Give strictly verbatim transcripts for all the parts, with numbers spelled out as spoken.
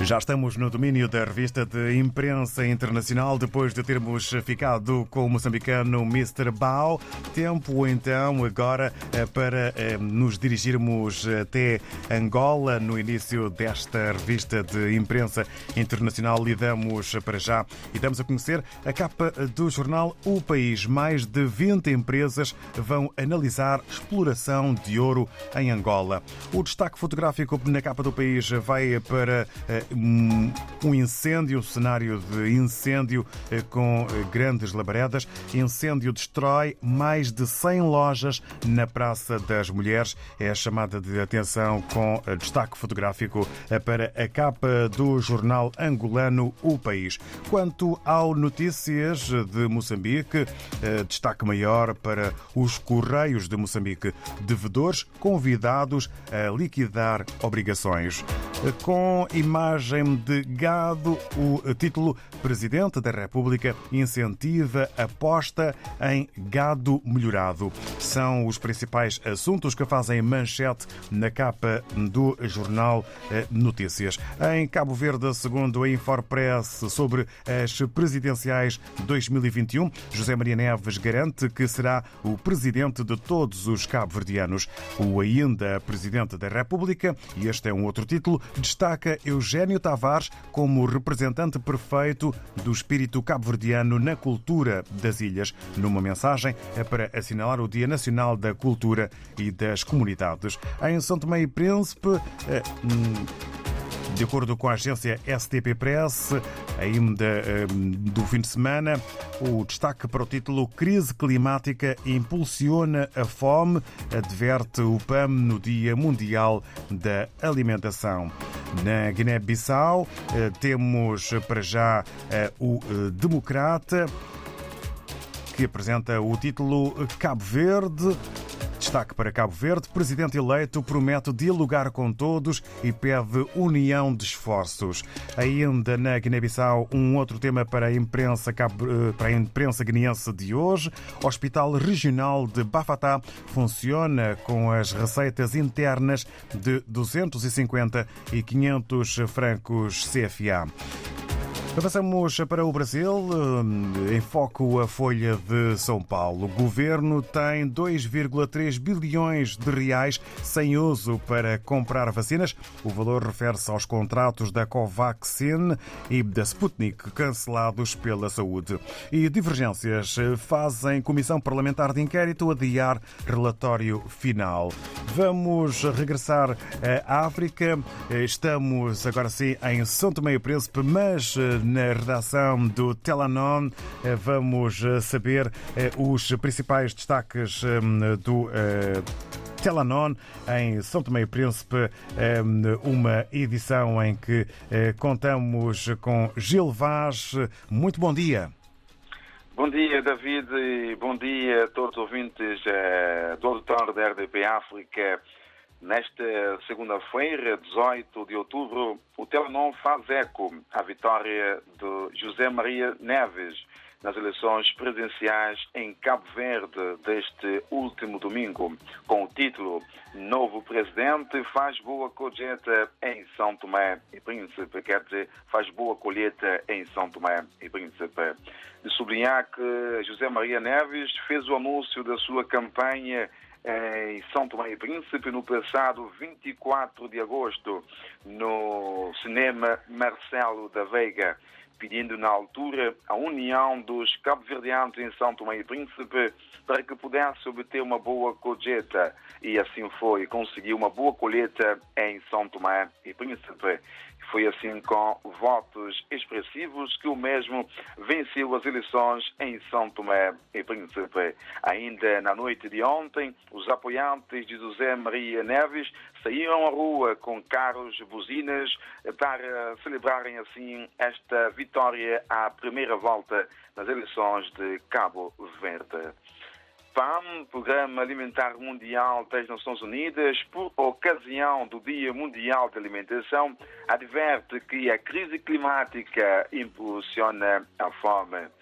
Já estamos no domínio da revista de imprensa internacional, depois de termos ficado com o moçambicano mister Bao. Tempo então agora para nos dirigirmos até Angola. No início desta revista de imprensa internacional lidamos para já e damos a conhecer a capa do jornal O País. Mais de vinte empresas vão analisar exploração de ouro em Angola. O destaque fotográfico na capa do País vai para um incêndio, um cenário de incêndio com grandes labaredas. Incêndio destrói mais de cem lojas na Praça das Mulheres. É a chamada de atenção com destaque fotográfico para a capa do jornal angolano O País. Quanto ao Notícias de Moçambique, destaque maior para os Correios de Moçambique. Devedores convidados a liquidar obrigações. Com imagem de gado, o título Presidente da República incentiva aposta em gado melhorado. São os principais assuntos que fazem manchete na capa do jornal Notícias. Em Cabo Verde, segundo a Infopress, sobre as presidenciais dois mil e vinte e um, José Maria Neves garante que será o presidente de todos os cabo-verdianos. O ainda Presidente da República, e este é um outro título, destaca Eugênio Tavares como representante perfeito do espírito cabo-verdiano na cultura das ilhas, numa mensagem para assinalar o Dia Nacional da Cultura e das Comunidades. Em São Tomé e Príncipe, de acordo com a agência S T P Press, ainda do fim de semana, o destaque para o título Crise climática impulsiona a fome, adverte o P A M no Dia Mundial da Alimentação. Na Guiné-Bissau, temos para já o Democrata, que apresenta o título Cabo Verde. Destaque para Cabo Verde. Presidente eleito promete dialogar com todos e pede união de esforços. Ainda na Guiné-Bissau, um outro tema para a imprensa, para a imprensa guineense de hoje. Hospital Regional de Bafatá funciona com as receitas internas de duzentos e cinquenta e quinhentos francos C F A. Avançamos para o Brasil. Em foco a Folha de São Paulo. O governo tem dois vírgula três bilhões de reais sem uso para comprar vacinas. O valor refere-se aos contratos da Covaxin e da Sputnik cancelados pela Saúde. E divergências fazem Comissão Parlamentar de Inquérito adiar relatório final. Vamos regressar à África. Estamos agora sim em São Tomé e Príncipe, mas na redação do Telanon vamos saber os principais destaques do Telanon em São Tomé e Príncipe, uma edição em que contamos com Gil Vaz. Muito bom dia. Bom dia, David, e bom dia a todos os ouvintes do auditório da R D P África. Nesta segunda-feira, dezoito de outubro, o Telanon faz eco à vitória de José Maria Neves nas eleições presidenciais em Cabo Verde deste último domingo, com o título Novo Presidente faz boa colheita em São Tomé e Príncipe, quer dizer, faz boa colheita em São Tomé e Príncipe. De sublinhar que José Maria Neves fez o anúncio da sua campanha em São Tomé e Príncipe no passado vinte e quatro de agosto no cinema Marcelo da Veiga, pedindo na altura a união dos cabo-verdianos em São Tomé e Príncipe para que pudesse obter uma boa colheita. E assim foi, conseguiu uma boa colheita em São Tomé e Príncipe. Foi assim com votos expressivos que o mesmo venceu as eleições em São Tomé e Príncipe. Ainda na noite de ontem, os apoiantes de José Maria Neves saíram à rua com carros, buzinas, para celebrarem assim esta vitória à primeira volta nas eleições de Cabo Verde. P A M, Programa Alimentar Mundial das Nações Unidas, por ocasião do Dia Mundial da Alimentação, adverte que a crise climática impulsiona a fome.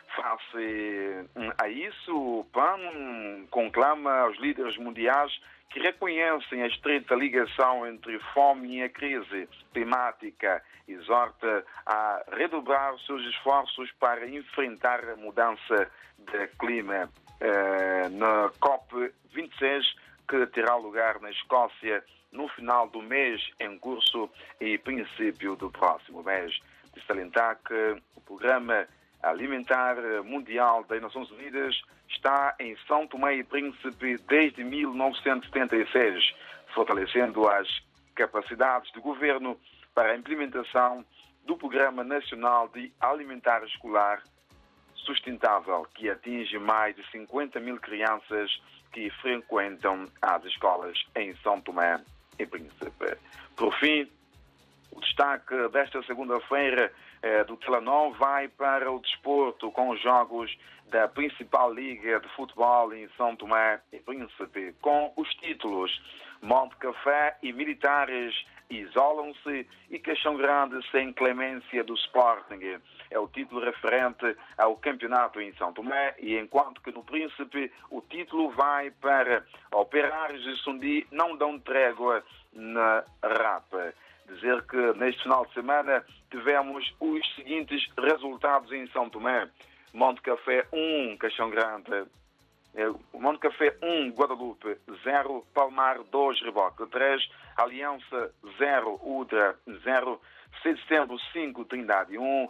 Face a isso, o P A N conclama aos líderes mundiais que reconhecem a estreita ligação entre fome e a crise climática, exorta a redobrar os seus esforços para enfrentar a mudança de clima. Eh, na COP vinte e seis, que terá lugar na Escócia no final do mês em curso e princípio do próximo mês. De salientar que o Programa Alimentar Mundial das Nações Unidas está em São Tomé e Príncipe desde mil novecentos e setenta e seis, fortalecendo as capacidades do governo para a implementação do Programa Nacional de Alimentar Escolar Sustentável, que atinge mais de cinquenta mil crianças que frequentam as escolas em São Tomé e Príncipe. Por fim, o destaque desta segunda-feira eh, do Telenor vai para o desporto, com os jogos da principal liga de futebol em São Tomé e Príncipe, com os títulos Monte Café e Militares isolam-se e Caixão Grande sem clemência do Sporting. É o título referente ao campeonato em São Tomé, e enquanto que no Príncipe o título vai para Operários e Sundi, não dão trégua na Rapa. Dizer que neste final de semana tivemos os seguintes resultados em São Tomé. Monte Café um, Caixão Grande. Monte Café um, Guadalupe zero, Palmar dois, Reboque três, Aliança zero, Udra zero, seis de setembro cinco, Trindade um,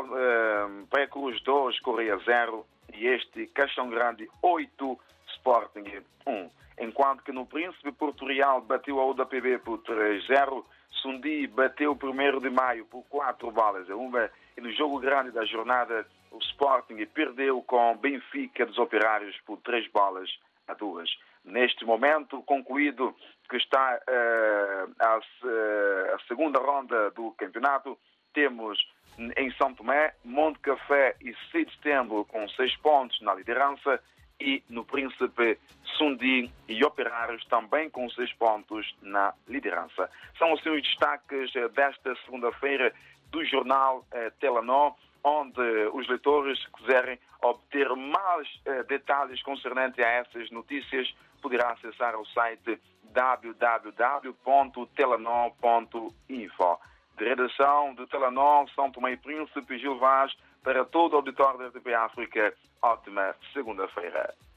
Praia Cruz dois, Correia zero e este Caixão Grande oito, Sporting um. Enquanto que no Príncipe, Porto Real bateu a U D P B por três a zero, Sundi bateu o primeiro de maio por quatro balas a uma, e no jogo grande da jornada o Sporting perdeu com Benfica dos Operários por três bolas a duas. Neste momento, concluído que está uh, a, uh, a segunda ronda do campeonato, temos em São Tomé, Monte Café e seis de setembro com seis pontos na liderança, e no Príncipe, Sundi e Operários também com seis pontos na liderança. São assim os destaques desta segunda-feira do jornal eh, Telenor, onde os leitores, se quiserem obter mais eh, detalhes concernentes a essas notícias, poderá acessar o site w w w ponto telenor ponto info. De redação do Telenor, São Tomé e Príncipe, Gil Vaz, para todo o auditório da R T P África, ótima segunda-feira.